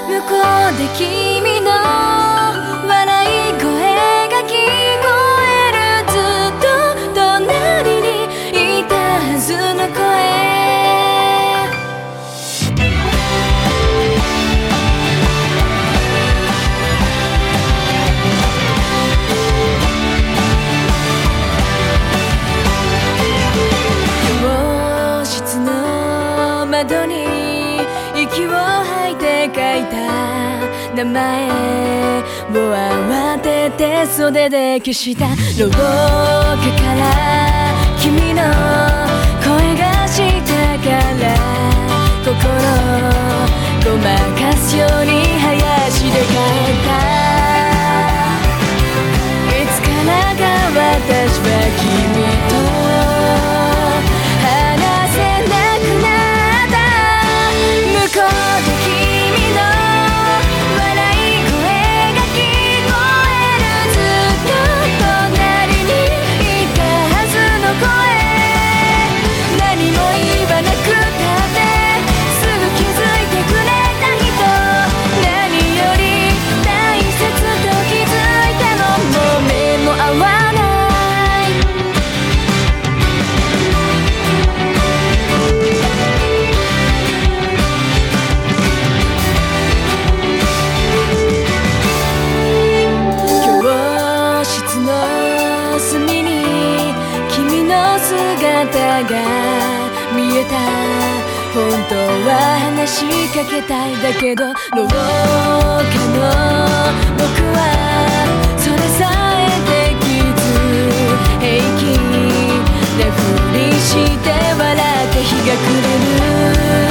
向こうで君の笑い声が聞こえる。ずっと隣にいたはずの声。教室の窓に息を吐いて書いた名前を慌てて袖で消した。廊下から君の声がしたから心ごまかすように早足で帰った。いつからか私は君と話せなくなった。向こうで君の笑い声が聞こえる。ずっと隣にいたはずの声。何も言わなくたってすぐ気づいてくれた人。何より大切と気づいたの。もう目も合わない。教室の隅に君の姿が見えた。本当は話しかけたいだけど廊下の僕はそれさえできず平気なふりして笑って日が暮れる。